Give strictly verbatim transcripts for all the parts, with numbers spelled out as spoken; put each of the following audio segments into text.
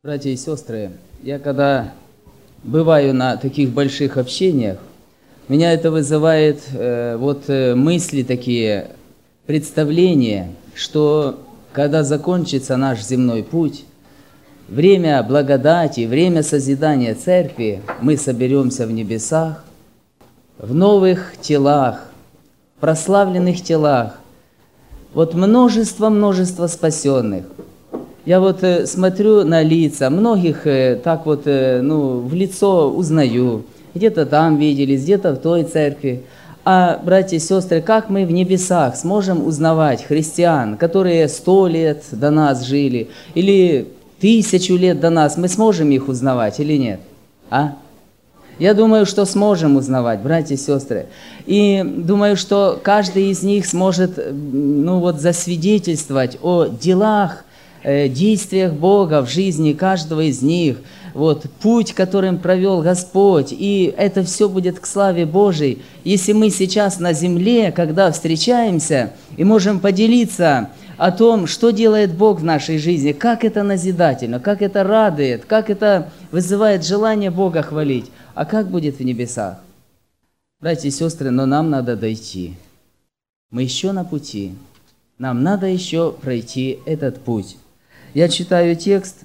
Братья и сестры, я когда бываю на таких больших общениях, меня это вызывает э, вот э, мысли такие, представления, что когда закончится наш земной путь, время благодати, время созидания церкви, мы соберемся в небесах, в новых телах, прославленных телах, вот множество-множество спасенных. Я вот э, смотрю на лица, многих э, так вот, э, ну, в лицо узнаю. Где-то там виделись, где-то в той церкви. А, братья и сестры, как мы в небесах сможем узнавать христиан, которые сто лет до нас жили, или тысячу лет до нас, мы сможем их узнавать или нет? А? Я думаю, что сможем узнавать, братья и сестры. И думаю, что каждый из них сможет, ну вот, засвидетельствовать о делах, действиях Бога в жизни каждого из них, вот, путь, которым провел Господь, и это все будет к славе Божией. Если мы сейчас на земле, когда встречаемся и можем поделиться о том, что делает Бог в нашей жизни, как это назидательно, как это радует, как это вызывает желание Бога хвалить, а как будет в небесах? Братья и сестры, но нам надо дойти. Мы еще на пути. Нам надо еще пройти этот путь. Я читаю текст,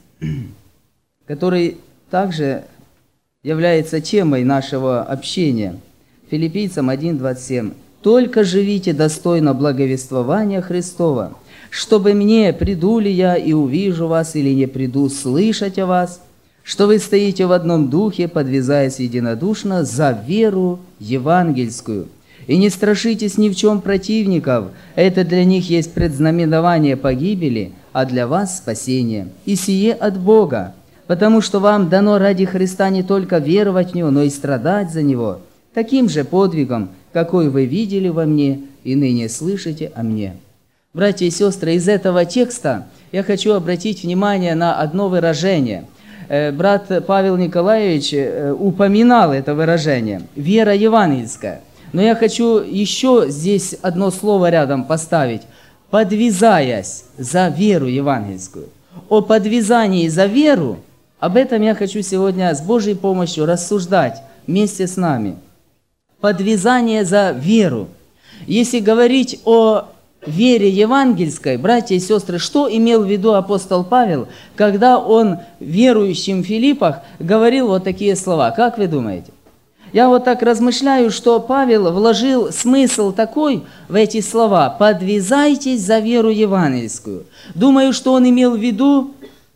который также является темой нашего общения. Филиппийцам один двадцать семь. «Только живите достойно благовествования Христова, чтобы мне, приду ли я и увижу вас, или не приду слышать о вас, что вы стоите в одном духе, подвязаясь единодушно за веру евангельскую. И не страшитесь ни в чем противников, это для них есть предзнаменование погибели, а для вас спасение. И сие от Бога, потому что вам дано ради Христа не только веровать в Него, но и страдать за Него, таким же подвигом, какой вы видели во мне и ныне слышите о мне». Братья и сестры, из этого текста я хочу обратить внимание на одно выражение. Брат Павел Николаевич упоминал это выражение «вера евангельская». Но я хочу еще здесь одно слово рядом поставить. «Подвязаясь за веру евангельскую». О подвязании за веру, об этом я хочу сегодня с Божьей помощью рассуждать вместе с нами. Подвязание за веру. Если говорить о вере евангельской, братья и сестры, что имел в виду апостол Павел, когда он верующим в Филиппах говорил вот такие слова? Как вы думаете? Я вот так размышляю, что Павел вложил смысл такой в эти слова: «Подвязайтесь за веру евангельскую». Думаю, что он имел в виду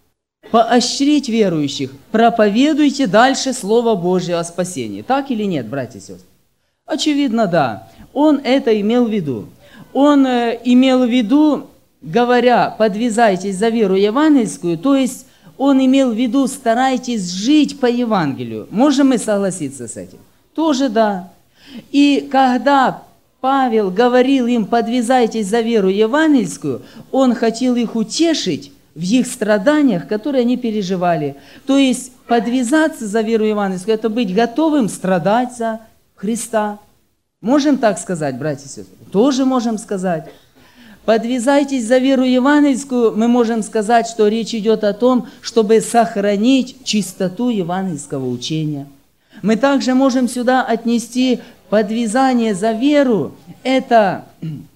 поощрить верующих, проповедуйте дальше Слово Божье о спасении. Так или нет, братья и сестры? Очевидно, да. Он это имел в виду. Он э, имел в виду, говоря «подвязайтесь за веру евангельскую», то есть он имел в виду «старайтесь жить по Евангелию». Можем мы согласиться с этим? Тоже да. И когда Павел говорил им «подвязайтесь за веру евангельскую», он хотел их утешить в их страданиях, которые они переживали. То есть подвязаться за веру евангельскую – это быть готовым страдать за Христа. Можем так сказать, братья и сестры? Тоже можем сказать. Подвязайтесь за веру евангельскую, мы можем сказать, что речь идет о том, чтобы сохранить чистоту евангельского учения. Мы также можем сюда отнести подвязание за веру, это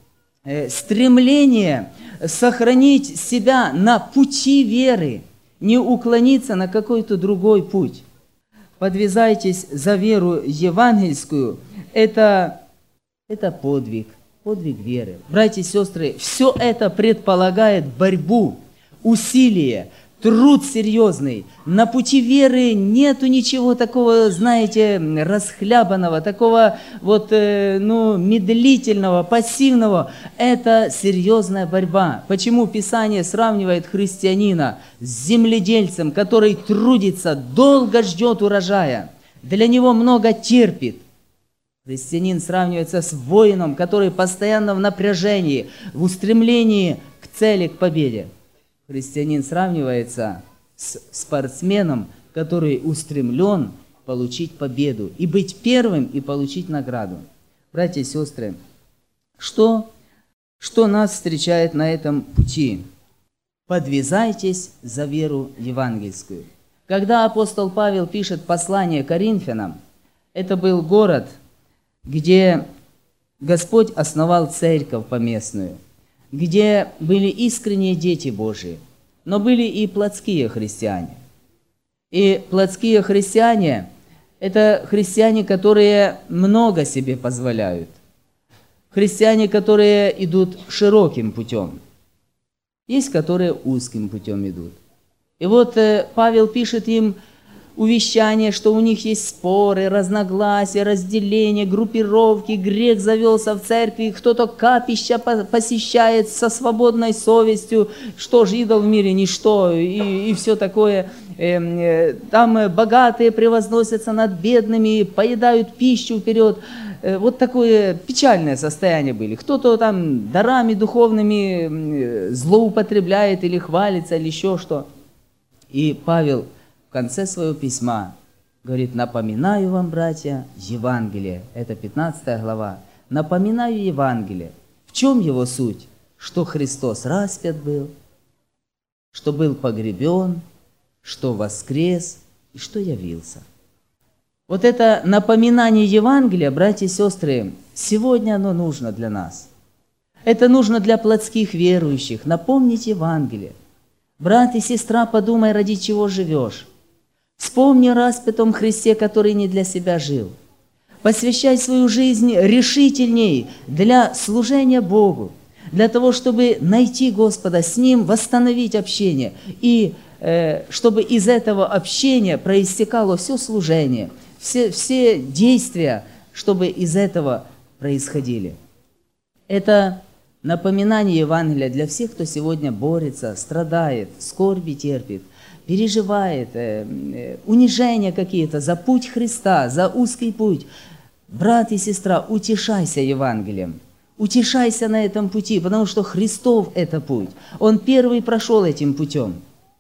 стремление сохранить себя на пути веры, не уклониться на какой-то другой путь. Подвязайтесь за веру евангельскую, это, это подвиг. Подвиг веры. Братья и сестры, все это предполагает борьбу, усилие, труд серьезный. На пути веры нету ничего такого, знаете, расхлябанного, такого вот, э, ну, медлительного, пассивного. Это серьезная борьба. Почему Писание сравнивает христианина с земледельцем, который трудится, долго ждет урожая, для него много терпит? Христианин сравнивается с воином, который постоянно в напряжении, в устремлении к цели, к победе. Христианин сравнивается с спортсменом, который устремлен получить победу и быть первым и получить награду. Братья и сестры, что, что нас встречает на этом пути? подвязайтесь за веру евангельскую. Когда апостол Павел пишет послание Коринфянам, это был город, где Господь основал церковь поместную, где были искренние дети Божии, но были и плотские христиане. И плотские христиане – это христиане, которые много себе позволяют, христиане, которые идут широким путем, есть, которые узким путем идут. И вот Павел пишет им увещание, что у них есть споры, разногласия, разделения, группировки, грех завелся в церкви, кто-то капища посещает со свободной совестью, что же идол в мире, ничто, и, и все такое. Там богатые превозносятся над бедными, поедают пищу вперед. Вот такое печальное состояние были. Кто-то там дарами духовными злоупотребляет или хвалится, или еще что. И Павел в конце своего письма говорит: напоминаю вам, братья, Евангелие. Это пятнадцатая глава. Напоминаю Евангелие. В чем его суть? Что Христос распят был, что был погребен, что воскрес и что явился. Вот это напоминание Евангелия, братья и сестры, сегодня оно нужно для нас. Это нужно для плотских верующих. Напомнить Евангелие. Брат и сестра, подумай, ради чего живешь. Вспомни о распятом Христе, который не для себя жил. Посвящай свою жизнь решительней для служения Богу, для того, чтобы найти Господа, с Ним восстановить общение, и э, чтобы из этого общения проистекало все служение, все, все действия, чтобы из этого происходили. Это напоминание Евангелия для всех, кто сегодня борется, страдает, скорби терпит, переживает, э, э, унижения какие-то за путь Христа, за узкий путь. Брат и сестра, утешайся Евангелием, утешайся на этом пути, потому что Христов это путь. Он первый прошел этим путем.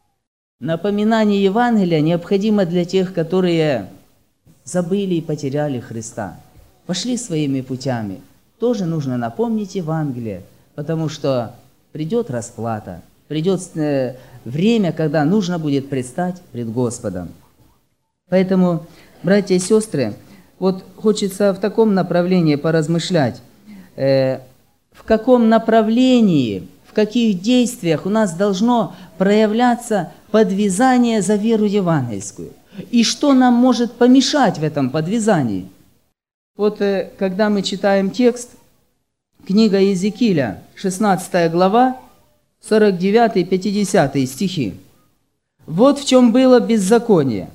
Напоминание Евангелия необходимо для тех, которые забыли и потеряли Христа, пошли своими путями. Тоже нужно напомнить Евангелие, потому что придет расплата, придет время, когда нужно будет предстать пред Господом. Поэтому, братья и сестры, вот хочется в таком направлении поразмышлять, э, в каком направлении, в каких действиях у нас должно проявляться подвязание за веру евангельскую, и что нам может помешать в этом подвязании. Вот э, когда мы читаем текст, книга Иезекииля, шестнадцатая глава, сорок девятый пятидесятый стихи. «Вот в чем было беззаконие.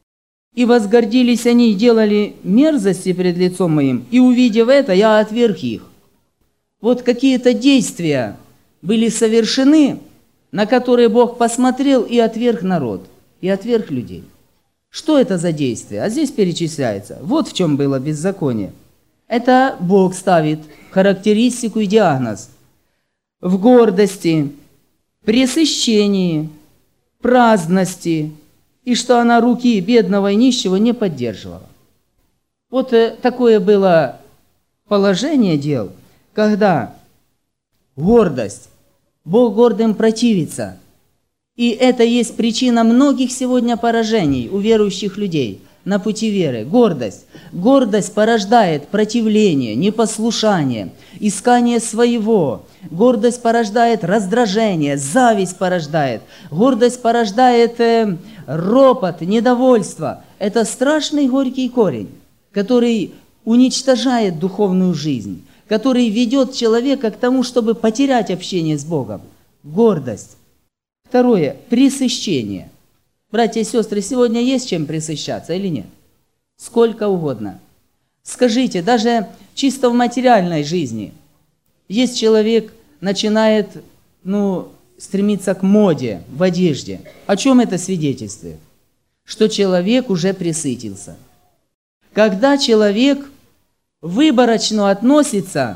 И возгордились они и делали мерзости перед лицом моим, и, увидев это, я отверг их». Вот какие-то действия были совершены, на которые Бог посмотрел и отверг народ, и отверг людей. Что это за действие? А здесь перечисляется. Вот в чем было беззаконие. Это Бог ставит характеристику и диагноз. В гордости, пресыщении, праздности, и что она руки бедного и нищего не поддерживала. Вот такое было положение дел, когда гордость, Бог гордым противится. И это есть причина многих сегодня поражений у верующих людей на пути веры. Гордость. Гордость порождает противление, непослушание, искание своего. Гордость порождает раздражение, зависть порождает. Гордость порождает э, ропот, недовольство. Это страшный горький корень, который уничтожает духовную жизнь, который ведет человека к тому, чтобы потерять общение с Богом. Гордость. Второе. Пресыщение. Братья и сестры, сегодня есть чем пресыщаться или нет? Сколько угодно. Скажите, даже чисто в материальной жизни, есть человек, начинает ну, стремиться к моде в одежде. О чем это свидетельствует? Что человек уже пресытился. Когда человек выборочно относится,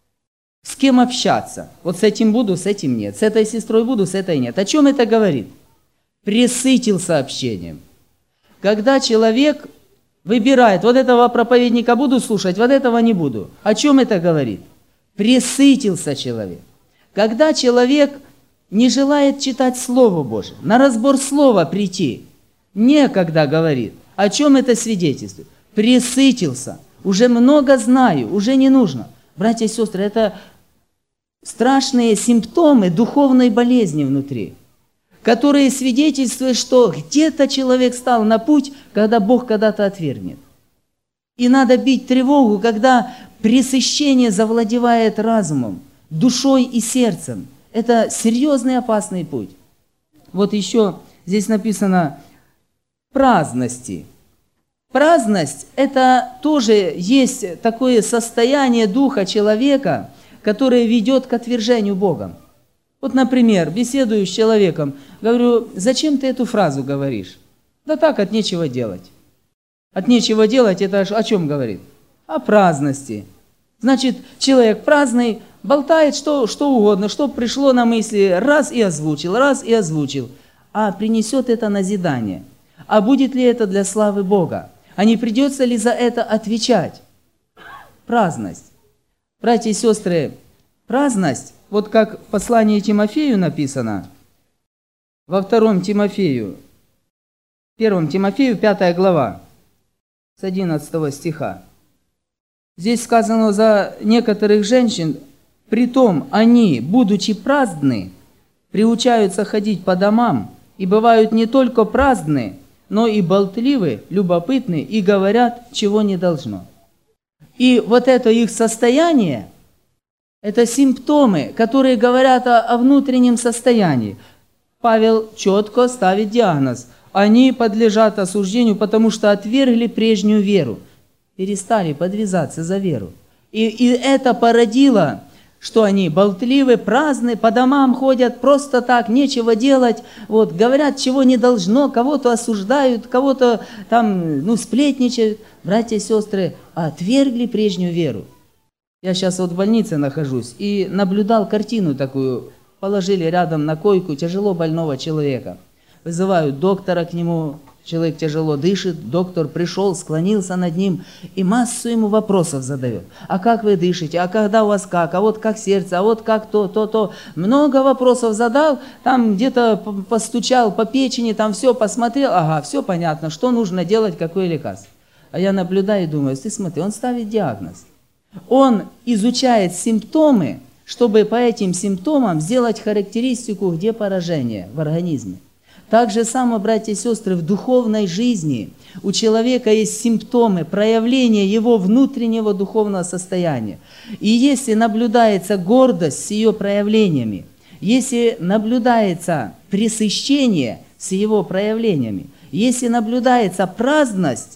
с кем общаться. Вот с этим буду, с этим нет. С этой сестрой буду, с этой нет. О чем это говорит? Пресытился общением. Когда человек выбирает, вот этого проповедника буду слушать, вот этого не буду. О чем это говорит? Пресытился человек. Когда человек не желает читать Слово Божие, на разбор Слова прийти. Некогда, говорит. О чем это свидетельствует? Пресытился. Уже много знаю, уже не нужно. Братья и сестры, это страшные симптомы духовной болезни внутри, которые свидетельствуют, что где-то человек стал на путь, когда Бог когда-то отвергнет. И надо бить тревогу, когда пресыщение завладевает разумом, душой и сердцем. Это серьезный опасный путь. Вот еще здесь написано праздности. Праздность – это тоже есть такое состояние духа человека, которое ведет к отвержению Богом. Вот, например, беседую с человеком, говорю, зачем ты эту фразу говоришь? Да так, от нечего делать. От нечего делать – это о чем говорит? О праздности. Значит, человек праздный, болтает что, что угодно, что пришло на мысли, раз и озвучил, раз и озвучил. А принесет это назидание. А будет ли это для славы Бога? А не придется ли за это отвечать? Праздность. Братья и сестры, праздность, вот как в послании Тимофею написано, во втором Тимофею, первом Тимофею, пятая глава, с одиннадцатого стиха. Здесь сказано за некоторых женщин, притом они, будучи праздны, приучаются ходить по домам, и бывают не только праздны, но и болтливы, любопытны, и говорят, чего не должно. И вот это их состояние, это симптомы, которые говорят о, о внутреннем состоянии. Павел четко ставит диагноз. Они подлежат осуждению, потому что отвергли прежнюю веру. Перестали подвязаться за веру. И, и это породило, что они болтливы, праздны, по домам ходят, просто так, нечего делать, вот, говорят, чего не должно, кого-то осуждают, кого-то там, ну, сплетничают. Братья и сестры, отвергли прежнюю веру. Я сейчас вот в больнице нахожусь и наблюдал картину такую. Положили рядом на койку тяжело больного человека. Вызывают доктора к нему, человек тяжело дышит, доктор пришел, склонился над ним и массу ему вопросов задает. А как вы дышите? А когда у вас как? А вот как сердце? А вот как то, то, то? Много вопросов задал, там где-то постучал по печени, там все посмотрел, ага, все понятно, что нужно делать, какое лекарство. А я наблюдаю и думаю, ты смотри, он ставит диагноз. Он изучает симптомы, чтобы по этим симптомам сделать характеристику, где поражение в организме. Так же само, братья и сестры, в духовной жизни у человека есть симптомы проявления его внутреннего духовного состояния. И если наблюдается гордость с ее проявлениями, если наблюдается пресыщение с его проявлениями, если наблюдается праздность,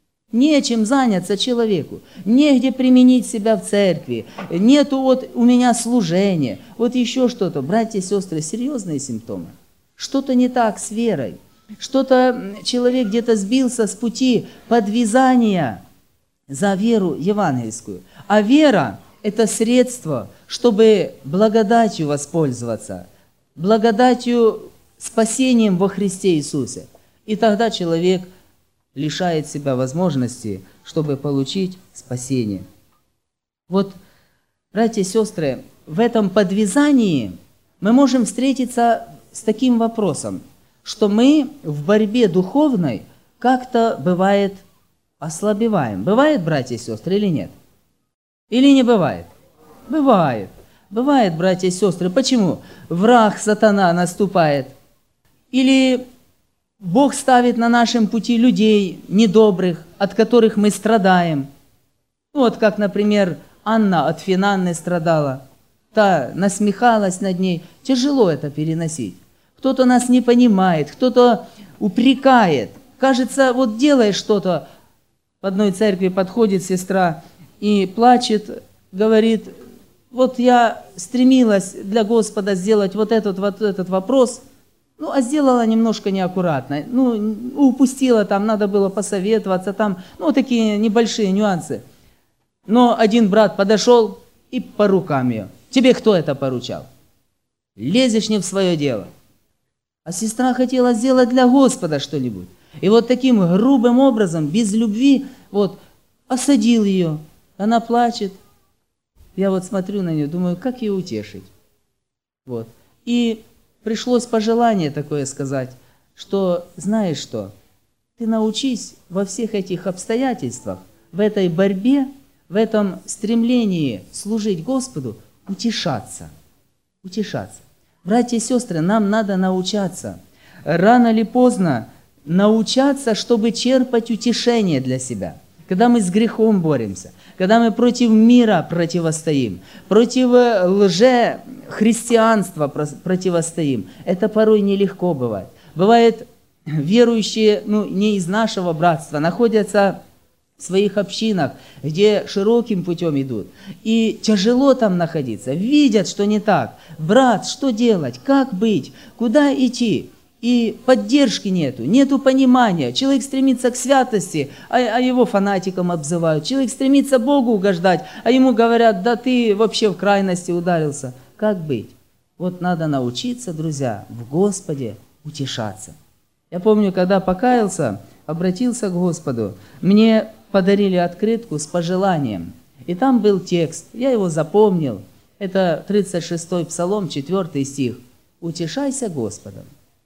нечем заняться человеку, негде применить себя в церкви, нету вот у меня служения, вот еще что-то. Братья и сестры, серьезные симптомы. Что-то не так с верой, что-то человек где-то сбился с пути подвязания за веру евангельскую. А вера – это средство, чтобы благодатью воспользоваться, благодатью, спасением во Христе Иисусе. И тогда человек лишает себя возможности, чтобы получить спасение. Вот, братья и сестры, в этом подвязании мы можем встретиться с таким вопросом, что мы в борьбе духовной как-то, бывает, ослабеваем. Бывает, братья и сестры, или нет? Или не бывает? Бывает. Бывает, братья и сестры. Почему? Враг, сатана наступает. Или Бог ставит на нашем пути людей недобрых, от которых мы страдаем. Вот как, например, Анна от Финанны страдала. Та насмехалась над ней. Тяжело это переносить. Кто-то нас не понимает, кто-то упрекает. Кажется, вот делаешь что-то. В одной церкви подходит сестра и плачет, говорит, вот я стремилась для Господа сделать вот этот, вот этот вопрос, ну, а сделала немножко неаккуратно. Ну, упустила там, надо было посоветоваться там, ну, такие небольшие нюансы. Но один брат подошел и по рукам ее. Тебе кто это поручал? Лезешь не в свое дело. А сестра хотела сделать для Господа что-нибудь. И вот таким грубым образом, без любви, вот, осадил ее. Она плачет. Я вот смотрю на нее, думаю, как ее утешить. Вот. И пришлось пожелание такое сказать, что, знаешь что, ты научись во всех этих обстоятельствах, в этой борьбе, в этом стремлении служить Господу, утешаться. Утешаться. Братья и сестры, нам надо научаться. Рано или поздно научаться, чтобы черпать утешение для себя. Когда мы с грехом боремся, когда мы против мира противостоим, против лже-христианства противостоим, это порой нелегко бывает. Бывает, верующие, ну, не из нашего братства, находятся в своих общинах, где широким путем идут. И тяжело там находиться, видят, что не так. Брат, что делать, как быть, куда идти? И поддержки нету, нету понимания. Человек стремится к святости, а, а его фанатиком обзывают. Человек стремится Богу угождать, а ему говорят, да ты вообще в крайности ударился. Как быть? Вот надо научиться, друзья, в Господе утешаться. Я помню, когда покаялся, обратился к Господу, мне подарили открытку с пожеланием. И там был текст, я его запомнил. Это тридцать шестой Псалом, четвёртый стих. «Утешайся Господом».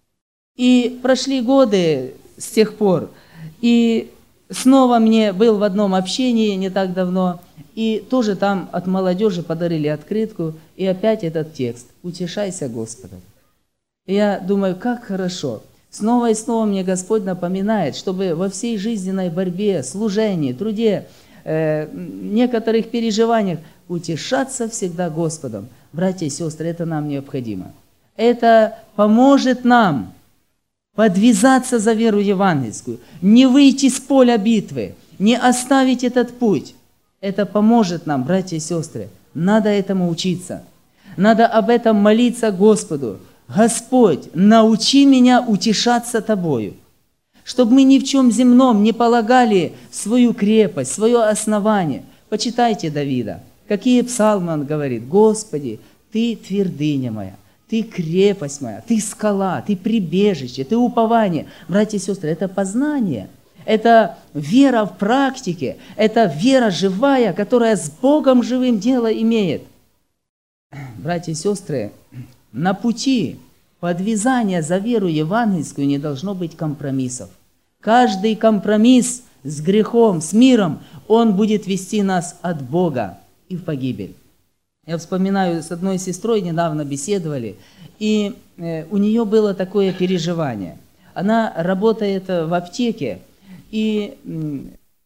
И прошли годы с тех пор, и снова мне был в одном общении не так давно, и тоже там от молодежи подарили открытку, и опять этот текст «Утешайся Господом». И я думаю, как хорошо. Снова и снова мне Господь напоминает, чтобы во всей жизненной борьбе, служении, труде, э, некоторых переживаниях утешаться всегда Господом. Братья и сестры, это нам необходимо. Это поможет нам подвязаться за веру евангельскую, не выйти с поля битвы, не оставить этот путь. Это поможет нам, братья и сестры. Надо этому учиться. Надо об этом молиться Господу. Господь, научи меня утешаться Тобою, чтобы мы ни в чем земном не полагали свою крепость, свое основание. Почитайте Давида. Какие псалмы он говорит. Господи, Ты твердыня моя. Ты крепость моя, ты скала, ты прибежище, ты упование. Братья и сестры, это познание, это вера в практике, это вера живая, которая с Богом живым дело имеет. Братья и сестры, на пути подвязания за веру евангельскую не должно быть компромиссов. Каждый компромисс с грехом, с миром, он будет вести нас от Бога и в погибель. Я вспоминаю, с одной сестрой недавно беседовали, и э, у нее было такое переживание. Она работает в аптеке, и э,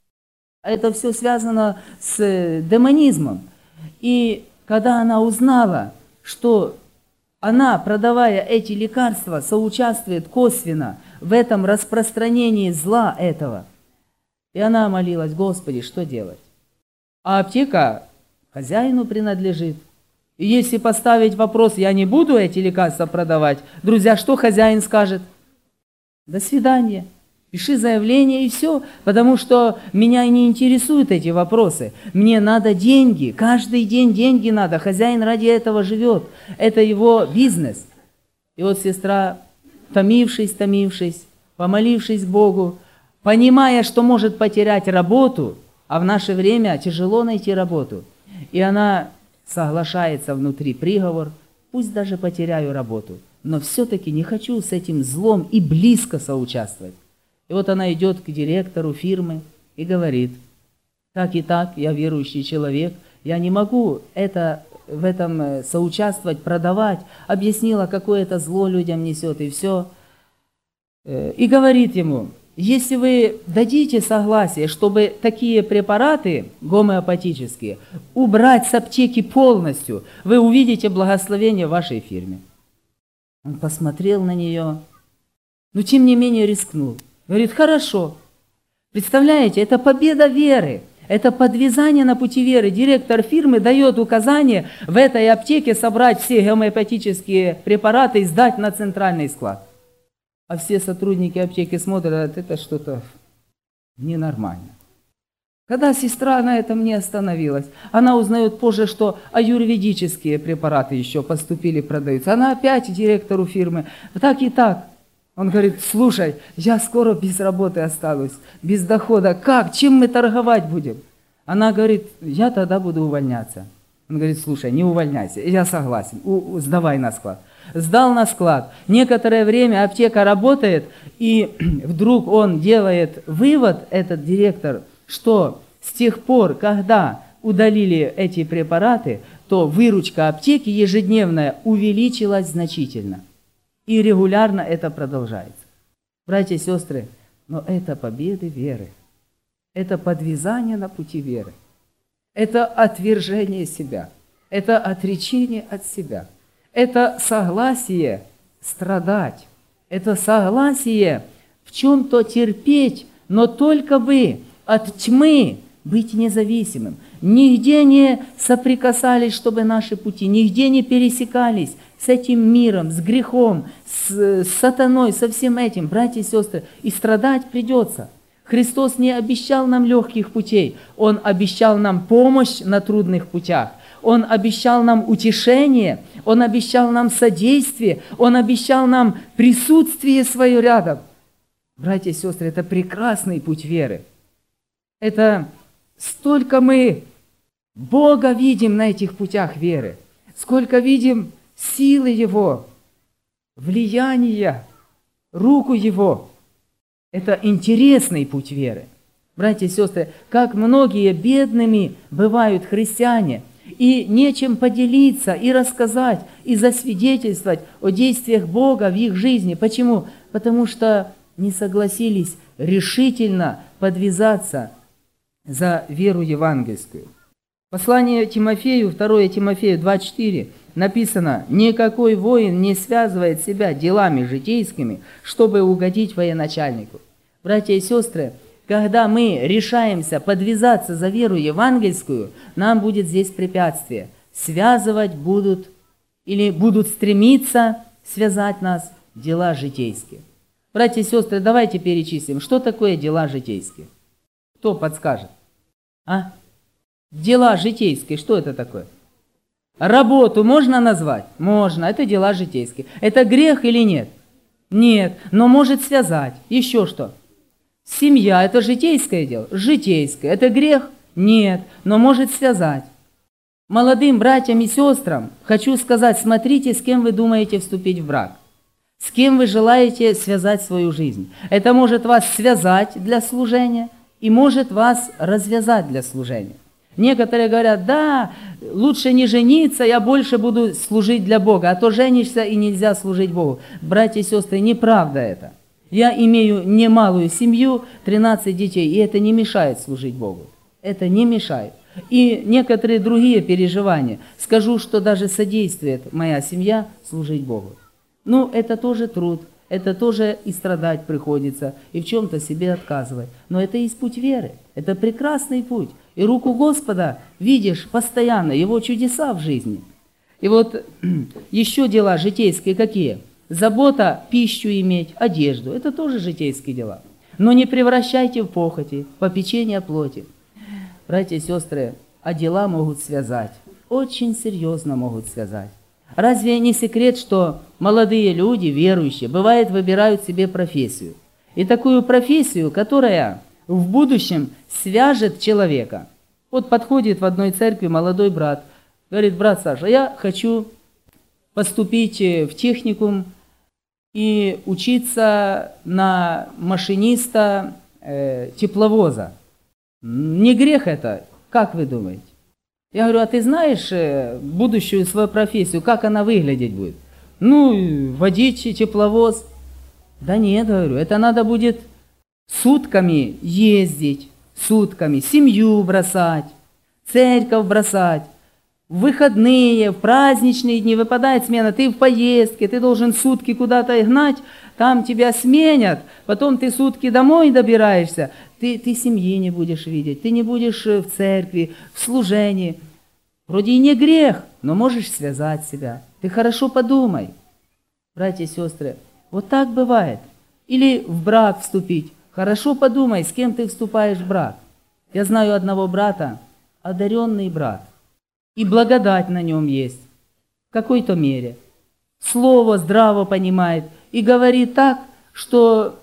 это все связано с демонизмом. И когда она узнала, что она, продавая эти лекарства, соучаствует косвенно в этом распространении зла этого, и она молилась: Господи, что делать? А аптека хозяину принадлежит. И если поставить вопрос, я не буду эти лекарства продавать, друзья, что хозяин скажет? До свидания. Пиши заявление и все, потому что меня не интересуют эти вопросы. Мне надо деньги, каждый день деньги надо, хозяин ради этого живет, это его бизнес. И вот сестра, томившись, томившись, помолившись Богу, понимая, что может потерять работу, а в наше время тяжело найти работу, и она соглашается внутри приговор, пусть даже потеряю работу, но все-таки не хочу с этим злом и близко соучаствовать. И вот она идет к директору фирмы и говорит: так и так, я верующий человек, я не могу это, в этом соучаствовать, продавать. Объяснила, какое это зло людям несет, и все. И говорит ему: если вы дадите согласие, чтобы такие препараты гомеопатические убрать с аптеки полностью, вы увидите благословение в вашей фирме. Он посмотрел на нее, но тем не менее рискнул. Говорит: хорошо. Представляете, это победа веры, это подвязание на пути веры. Директор фирмы дает указание в этой аптеке собрать все гомеопатические препараты и сдать на центральный склад. А все сотрудники аптеки смотрят: это что-то ненормально. Когда сестра на этом не остановилась, она узнает позже, что аюрведические препараты еще поступили, продаются. Она опять директору фирмы: так и так. Он говорит: слушай, я скоро без работы останусь, без дохода. Как? Чем мы торговать будем? Она говорит: я тогда буду увольняться. Он говорит: слушай, не увольняйся, я согласен, у, у, сдавай на склад. сдал на склад. Некоторое время аптека работает, и вдруг он делает вывод, этот директор, что с тех пор, когда удалили эти препараты, то выручка аптеки ежедневная увеличилась значительно. И регулярно это продолжается. Братья и сестры, но это победы веры. Это подвязание на пути веры. Это отвержение себя. Это отречение от себя. Это согласие страдать. Это согласие в чем-то терпеть, но только бы от тьмы быть независимым. Нигде не соприкасались, чтобы наши пути, нигде не пересекались с этим миром, с грехом, с, с сатаной, со всем этим, братья и сестры. И страдать придется. Христос не обещал нам легких путей. Он обещал нам помощь на трудных путях. Он обещал нам утешение. Он обещал нам содействие. Он обещал нам присутствие свое рядом. Братья и сестры, это прекрасный путь веры. Это столько мы Бога видим на этих путях веры. Сколько видим силы Его, влияния, руку Его. Это интересный путь веры. Братья и сестры, как многие бедными бывают христиане, и нечем поделиться, и рассказать, и засвидетельствовать о действиях Бога в их жизни. Почему? Потому что не согласились решительно подвязаться за веру евангельскую. Послание Тимофею, второе Тимофею два четыре, написано: «Никакой воин не связывает себя делами житейскими, чтобы угодить военачальнику». Братья и сестры, когда мы решаемся подвязаться за веру евангельскую, нам будет здесь препятствие. Связывать будут или будут стремиться связать нас дела житейские. Братья и сестры, давайте перечислим, что такое дела житейские. Кто подскажет? А? Дела житейские, что это такое? Работу можно назвать? Можно, это дела житейские. Это грех или нет? Нет, но может связать. Еще что? Семья – это житейское дело? Житейское. Это грех? Нет, но может связать. Молодым братьям и сестрам хочу сказать, смотрите, с кем вы думаете вступить в брак. С кем вы желаете связать свою жизнь. Это может вас связать для служения и может вас развязать для служения. Некоторые говорят: да, лучше не жениться, я больше буду служить для Бога, а то женишься и нельзя служить Богу. Братья и сестры, неправда это. Я имею немалую семью, тринадцать детей, и это не мешает служить Богу. Это не мешает. И некоторые другие переживания. Скажу, что даже содействует моя семья служить Богу. Ну, это тоже труд, это тоже и страдать приходится, и в чем-то себе отказывать. Но это и есть путь веры, это прекрасный путь. И руку Господа видишь постоянно, Его чудеса в жизни. И вот еще дела житейские какие? Забота, пищу иметь, одежду. Это тоже житейские дела. Но не превращайте в похоти, попечение плоти. Братья и сестры, а дела могут связать. Очень серьезно могут связать. Разве не секрет, что молодые люди, верующие, бывает, выбирают себе профессию. И такую профессию, которая в будущем свяжет человека. Вот подходит в одной церкви молодой брат, говорит: брат Саша, я хочу поступить в техникум и учиться на машиниста э, тепловоза. Не грех это? Как вы думаете? Я говорю: а ты знаешь э, будущую свою профессию, как она выглядеть будет? Ну, водить тепловоз. Да нет, говорю, это надо будет сутками ездить, сутками семью бросать, церковь бросать. В выходные, в праздничные дни выпадает смена, ты в поездке, ты должен сутки куда-то гнать, там тебя сменят, потом ты сутки домой добираешься, ты, ты семьи не будешь видеть, ты не будешь в церкви, в служении. Вроде и не грех, но можешь связать себя. Ты хорошо подумай, братья и сестры, вот так бывает. Или в брак вступить. Хорошо подумай, с кем ты вступаешь в брак. Я знаю одного брата, одаренный брат. И благодать на нем есть, в какой-то мере. Слово здраво понимает и говорит так, что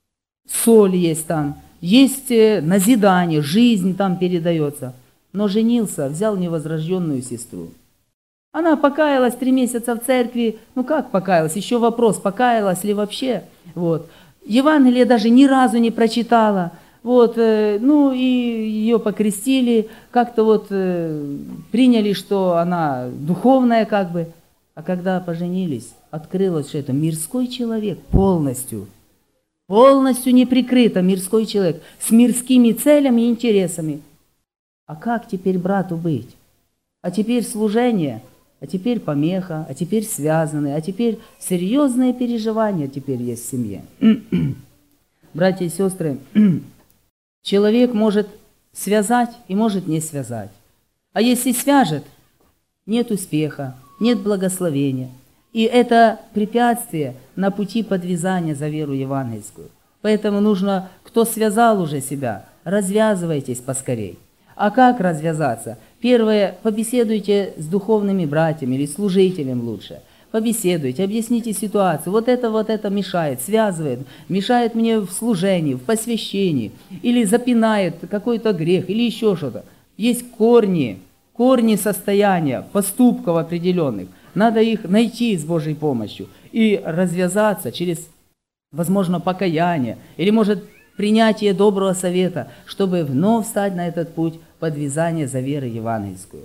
соль есть там, есть назидание, жизнь там передается. Но женился, взял невозрожденную сестру. Она покаялась три месяца в церкви. Ну как покаялась? Еще вопрос, покаялась ли вообще? Вот. Евангелие даже ни разу не прочитала. Вот, э, ну и ее покрестили, как-то вот э, приняли, что она духовная как бы. А когда поженились, открылось, что это мирской человек полностью. Полностью неприкрыто мирской человек, с мирскими целями и интересами. А как теперь брату быть? А теперь служение, а теперь помеха, а теперь связанные, а теперь серьезные переживания теперь есть в семье. Братья и сестры, человек может связать и может не связать. А если свяжет, нет успеха, нет благословения. И это препятствие на пути подвязания за веру евангельскую. Поэтому нужно, кто связал уже себя, развязывайтесь поскорей. А как развязаться? Первое, побеседуйте с духовными братьями или служителем лучше. Побеседуйте, объясните ситуацию. Вот это, вот это мешает, связывает, мешает мне в служении, в посвящении, или запинает какой-то грех, или еще что-то. Есть корни, корни состояния, поступков определенных. Надо их найти с Божьей помощью и развязаться через, возможно, покаяние, или, может, принятие доброго совета, чтобы вновь встать на этот путь подвязания за веру евангельскую.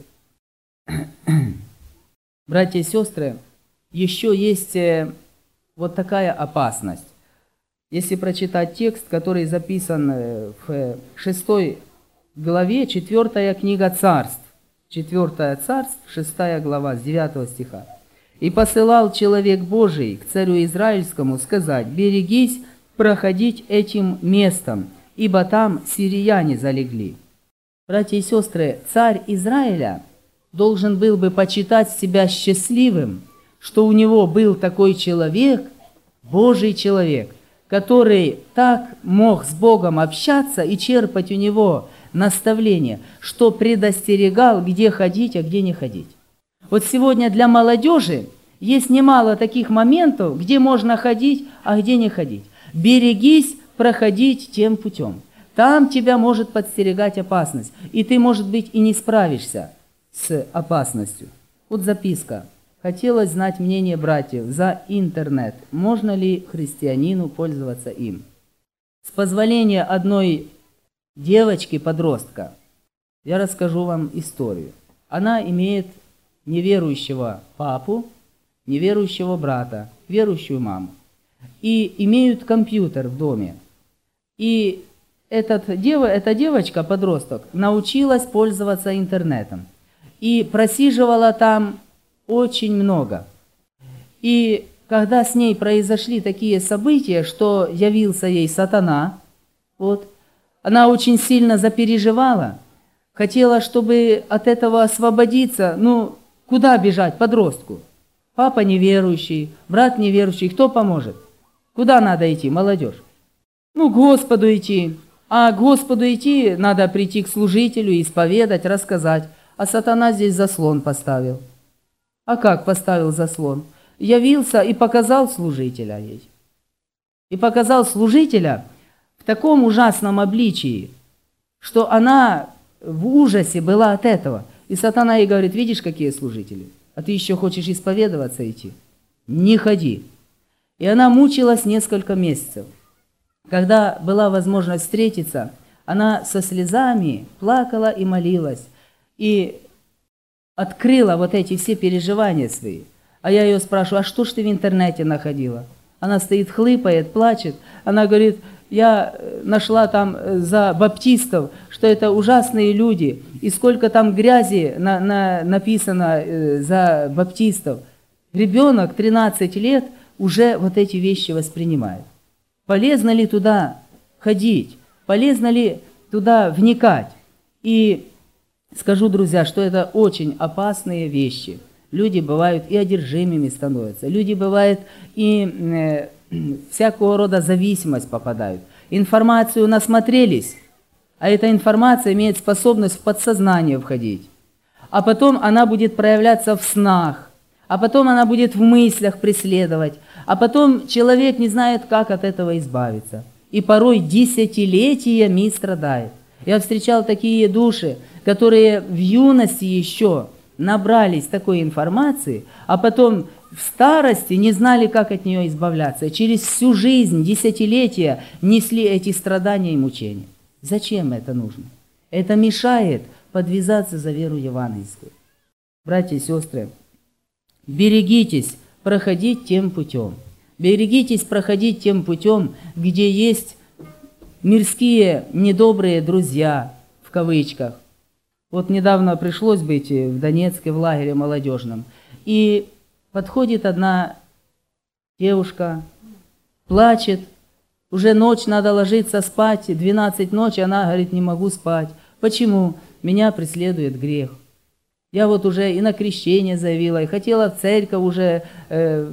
Братья и сестры, еще есть вот такая опасность. Если прочитать текст, который записан в шестой главе, четвертая книга Царств, четвертая Царств, шестая глава, с девятого стиха. «И посылал человек Божий к царю Израильскому сказать: берегись проходить этим местом, ибо там сирияне залегли». Братья и сестры, царь Израиля должен был бы почитать себя счастливым, что у него был такой человек, Божий человек, который так мог с Богом общаться и черпать у него наставление, что предостерегал, где ходить, а где не ходить. Вот сегодня для молодежи есть немало таких моментов, где можно ходить, а где не ходить. Берегись проходить тем путем. Там тебя может подстерегать опасность, и ты, может быть, и не справишься с опасностью. Вот записка. Хотелось знать мнение братьев за интернет. Можно ли христианину пользоваться им? С позволения одной девочки-подростка я расскажу вам историю. Она имеет неверующего папу, неверующего брата, верующую маму. И имеют компьютер в доме. И этот, дева, эта девочка-подросток научилась пользоваться интернетом. И просиживала там очень много. И когда с ней произошли такие события, что явился ей сатана, вот, она очень сильно запереживала, хотела, чтобы от этого освободиться. Ну, куда бежать подростку? Папа неверующий, брат неверующий, кто поможет? Куда надо идти, молодежь? Ну, к Господу идти. А к Господу идти надо прийти к служителю, исповедать, рассказать. А сатана здесь заслон поставил. А как поставил заслон? Явился и показал служителя ей. И показал служителя в таком ужасном обличии, что она в ужасе была от этого. И сатана ей говорит: видишь, какие служители? А ты еще хочешь исповедоваться идти? Не ходи. И она мучилась несколько месяцев. Когда была возможность встретиться, она со слезами плакала и молилась. И открыла вот эти все переживания свои. А я ее спрашиваю: а что ж ты в интернете находила? Она стоит, хлыпает, плачет. Она говорит: я нашла там за баптистов, что это ужасные люди, и сколько там грязи на, на, написано э, за баптистов. Ребенок тринадцать лет уже вот эти вещи воспринимает. Полезно ли туда ходить? Полезно ли туда вникать? И скажу, друзья, что это очень опасные вещи. Люди бывают и одержимыми становятся, люди бывают и э, всякого рода зависимость попадают. Информацию насмотрелись, а эта информация имеет способность в подсознание входить. А потом она будет проявляться в снах, а потом она будет в мыслях преследовать, а потом человек не знает, как от этого избавиться. И порой десятилетиями страдает. Я встречал такие души, которые в юности еще набрались такой информации, а потом в старости не знали, как от нее избавляться. Через всю жизнь, десятилетия несли эти страдания и мучения. Зачем это нужно? Это мешает подвязаться за веру евангельскую. Братья и сестры, берегитесь проходить тем путем. Берегитесь проходить тем путем, где есть мирские недобрые друзья, в кавычках. Вот недавно пришлось быть в Донецке, в лагере молодежном. И подходит одна девушка, плачет. Уже ночь, надо ложиться спать, двенадцать ночи, она говорит, не могу спать. Почему? Меня преследует грех. Я вот уже и на крещение заявила, и хотела в церковь уже э,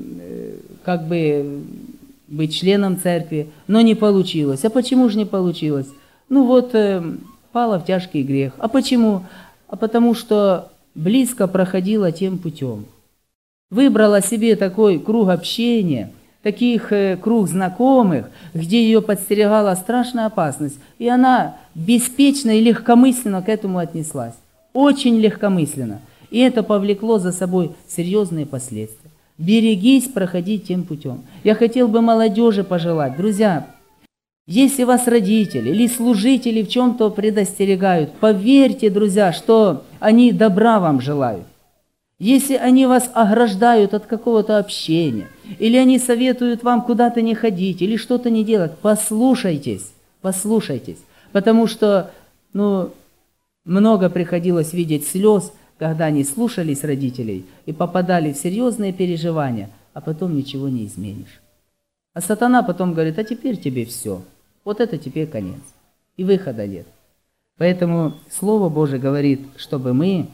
э, как бы быть членом церкви, но не получилось. А почему же не получилось? Ну вот, э, пала в тяжкий грех. А почему? А потому что близко проходила тем путем. Выбрала себе такой круг общения, таких э, круг знакомых, где ее подстерегала страшная опасность. И она беспечно и легкомысленно к этому отнеслась. Очень легкомысленно. И это повлекло за собой серьезные последствия. Берегись проходить тем путем. Я хотел бы молодежи пожелать, друзья, если вас родители или служители в чем-то предостерегают, поверьте, друзья, что они добра вам желают. Если они вас ограждают от какого-то общения, или они советуют вам куда-то не ходить, или что-то не делать, послушайтесь, послушайтесь. Потому что, ну, много приходилось видеть слез, когда они слушались родителей и попадали в серьезные переживания, а потом ничего не изменишь. А сатана потом говорит, а теперь тебе все, вот это тебе конец, и выхода нет. Поэтому Слово Божие говорит, чтобы мы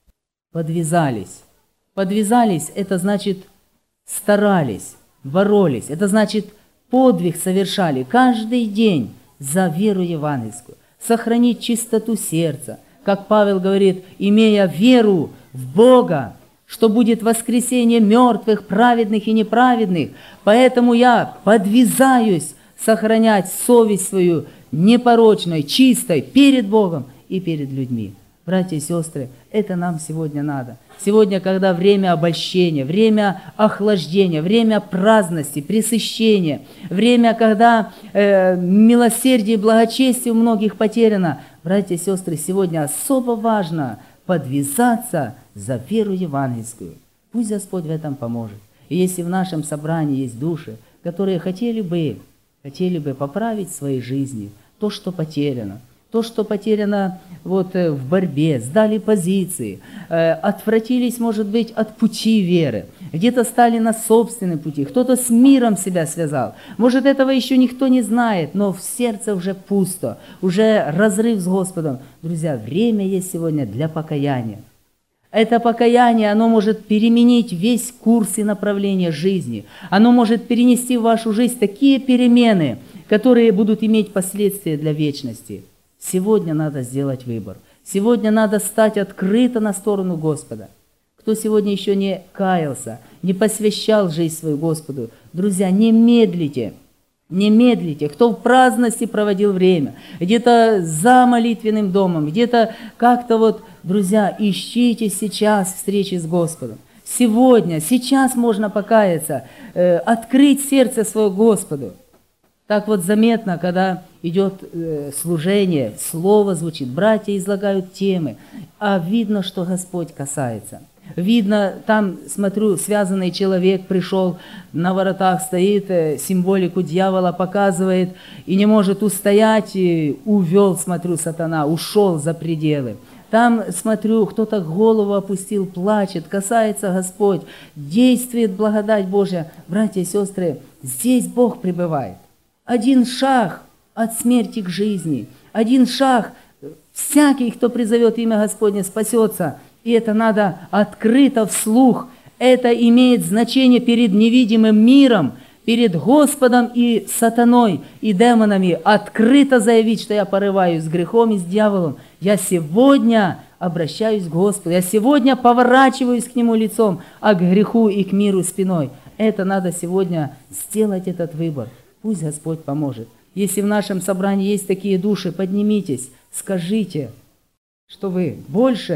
подвязались. Подвязались, это значит старались, боролись, это значит подвиг совершали каждый день за веру евангельскую, сохранить чистоту сердца, как Павел говорит, имея веру в Бога, что будет воскресение мертвых, праведных и неправедных. Поэтому я подвязаюсь сохранять совесть свою непорочной, чистой перед Богом и перед людьми. Братья и сестры, это нам сегодня надо. Сегодня, когда время обольщения, время охлаждения, время праздности, пресыщения, время, когда э, милосердие и благочестие у многих потеряно, братья и сестры, сегодня особо важно подвязаться за веру евангельскую. Пусть Господь в этом поможет. И если в нашем собрании есть души, которые хотели бы, хотели бы поправить в своей жизни то, что потеряно, то, что потеряно вот в борьбе, сдали позиции, э, отвратились, может быть, от пути веры, где-то стали на собственном пути, кто-то с миром себя связал. Может, этого еще никто не знает, но в сердце уже пусто, уже разрыв с Господом. Друзья, время есть сегодня для покаяния. Это покаяние, оно может переменить весь курс и направление жизни. Оно может перенести в вашу жизнь такие перемены, которые будут иметь последствия для вечности. Сегодня надо сделать выбор. Сегодня надо стать открыто на сторону Господа. Кто сегодня еще не каялся, не посвящал жизнь свою Господу, друзья, не медлите, не медлите. Кто в праздности проводил время, где-то за молитвенным домом, где-то как-то вот, друзья, ищите сейчас встречи с Господом. Сегодня, сейчас можно покаяться, э, открыть сердце свое Господу. Так вот заметно, когда идет э, служение, слово звучит, братья излагают темы, а видно, что Господь касается. Видно, там, смотрю, связанный человек пришел, на воротах стоит, э, символику дьявола показывает, и не может устоять, и увел, смотрю, сатана, ушел за пределы. Там, смотрю, кто-то голову опустил, плачет, касается Господь, действует благодать Божья. Братья и сестры, здесь Бог пребывает. Один шаг от смерти к жизни, один шаг, всякий, кто призовет имя Господне, спасется. И это надо открыто вслух. Это имеет значение перед невидимым миром, перед Господом и сатаной, и демонами. Открыто заявить, что я порываюсь с грехом и с дьяволом. Я сегодня обращаюсь к Господу, я сегодня поворачиваюсь к Нему лицом, а к греху и к миру спиной. Это надо сегодня сделать этот выбор. Пусть Господь поможет. Если в нашем собрании есть такие души, поднимитесь, скажите, что вы больше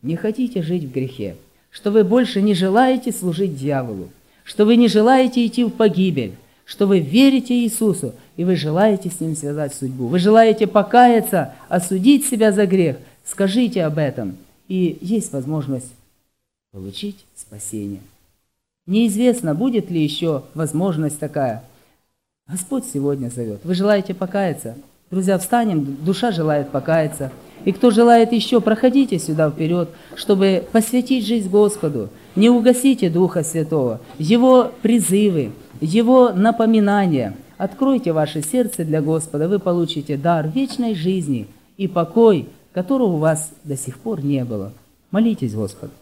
не хотите жить в грехе, что вы больше не желаете служить дьяволу, что вы не желаете идти в погибель, что вы верите Иисусу, и вы желаете с Ним связать судьбу. Вы желаете покаяться, осудить себя за грех. Скажите об этом, и есть возможность получить спасение. Неизвестно, будет ли еще возможность такая. Господь сегодня зовет. Вы желаете покаяться? Друзья, встанем, душа желает покаяться. И кто желает еще, проходите сюда вперед, чтобы посвятить жизнь Господу. Не угасите Духа Святого, Его призывы, Его напоминания. Откройте ваше сердце для Господа, вы получите дар вечной жизни и покой, которого у вас до сих пор не было. Молитесь Господу.